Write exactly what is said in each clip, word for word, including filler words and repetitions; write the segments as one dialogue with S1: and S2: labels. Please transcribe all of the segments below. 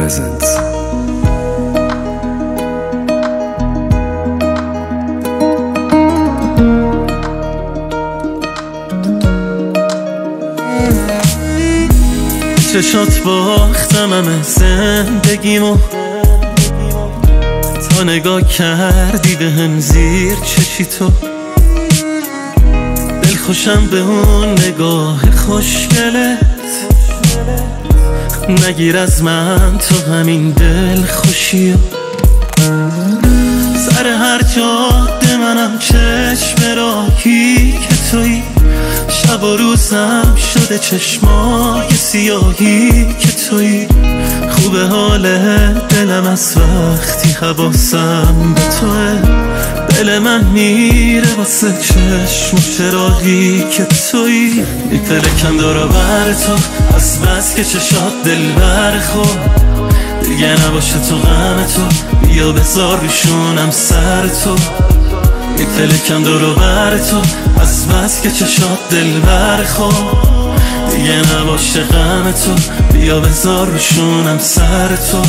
S1: presents.
S2: چشات باختم همه زندگیمو، تا نگاه کردی به هم زیر چشی تو. دل خوشم به اون نگاه خوشگلت، نگیر از من تو همین دل خوشیو. سر هر جاده منم چشم راهی که تویی، شب و روزم شده چشمای سیاهی که تویی. خوبه حال دلم از وقتی حواسم به توه، دل من میره واسه چشم و چراغی که تویی. میپلکم دورا بر تو از بس که چشات دل برخور، دیگه نباشه تو غم تو، بیا بذار روشونم سر تو. میپلکم دورو بر تو از بس که چشات دل برخور، دیگه نباشه غم تو، بیا بذار روشونم سر تو.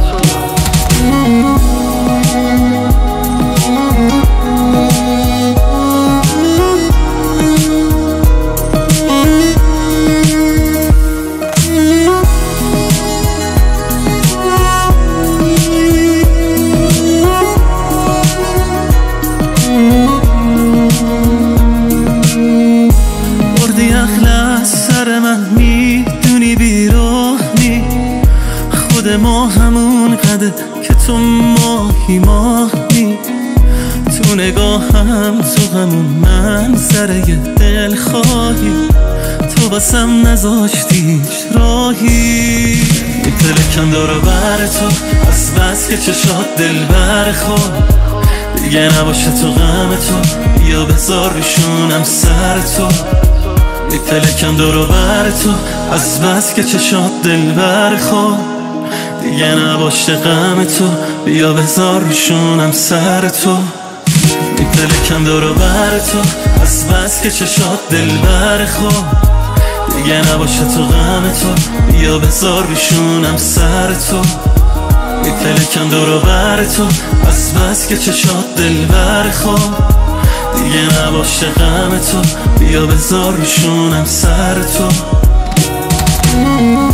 S2: خود ما همون قده که تو ماهی ماهی، تو نگاهم تو همون منظره دل خواهی، تو بسم نذاشتی هیچ راهی. میپلکم دورو بر تو از بس که چشات دل برخور، دیگه نباشه تو غم تو، بیا بذار روشونم سر تو. میپلکم دورو بر تو از بس که چشات دل برخور، دیگه نباشه غم تو، بیا بذار روشونم سر تو. میپلکم دورو بر تو از بس که چشات دل برخور، دیگه نباشه تو غم تو، بیا بذار روشونم سر تو. میپلکم دورو بر تو از بس که چشات دل برخور، دیگه نباشه غم تو، بیا بذار روشونم سر تو.